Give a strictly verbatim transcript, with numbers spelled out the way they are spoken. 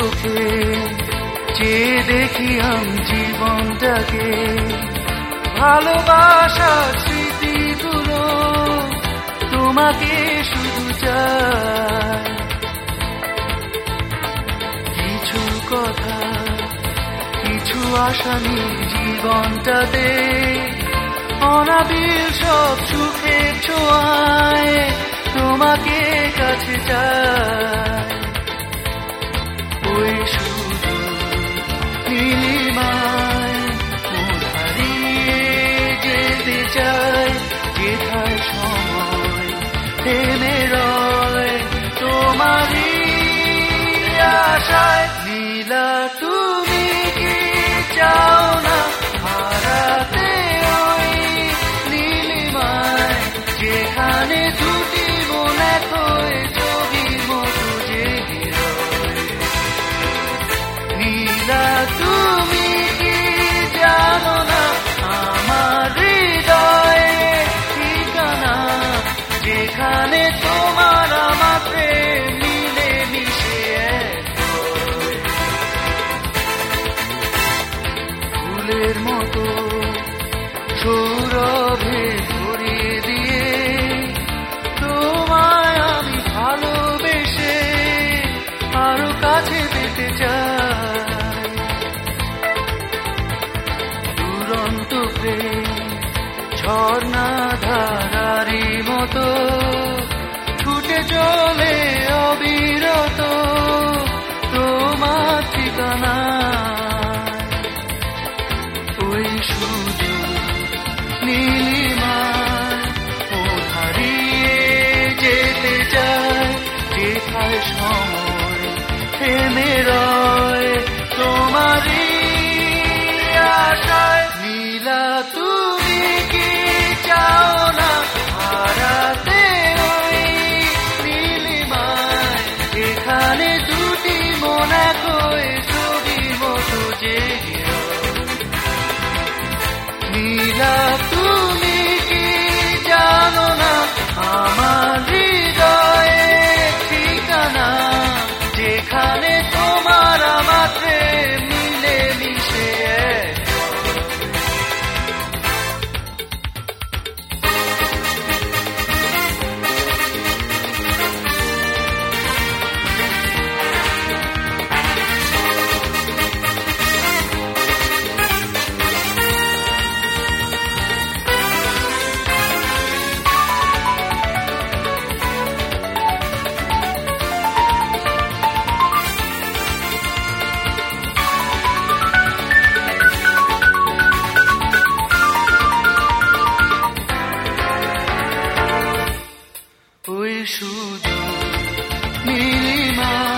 চোখে চেয়ে দেখি আমি জীবনটাকে, ভালোবাসার স্মৃতিগুলো তোমাকে শুধু চাই। কিছু কথা কিছু আশা নিয়ে জীবনটাতে অনাবিল সব সুখের ছোঁয়ায় তোমাকে কাছে চাই। ওই শুধু নীলিমায় মন হারিয়ে যেতে চাই, যেথায় সময় থেমে রয় তোমারই আশায়। নীলা তুমি কি চাও না হারাতে ওই নীলিমায়, যেখানে দুটি মন এক হয়ে ছবির মতো জেগে রয়। নীলা তুমি কি জানো না আমার হৃদয়ে ঠিকানা, যেখানে তোমার আমার প্রেম মিলে মিশে এক হয়। ফুলের মতো সৌরভে ভরিয়ে দিয়ে তোমায় আমি ভালোবেসে আরো কাছে পেতে চাই। দুরন্ত প্রেম ঝর্ণা ধারারি মতো ছুটে চলে অবিরত তোমার ঠিকানা। ওই শুধু নীলিমায় মন হারিয়ে যেতে চায়, যেথায় সময় থেমে রয় তোমারই আশায়। নীলা তুমি কি চাও না হারাতে ওই নীলিমায়, এখানে দুটি মন এক হয়ে ছবির মতো জেগে রয়। নীলা তুমি কি জানো না আমার হৃদয়ে ঠিকানা, যেখানে তোমার আমার প্রেম মিলে মিশে এক হয়। ওই শুধু নীলিমা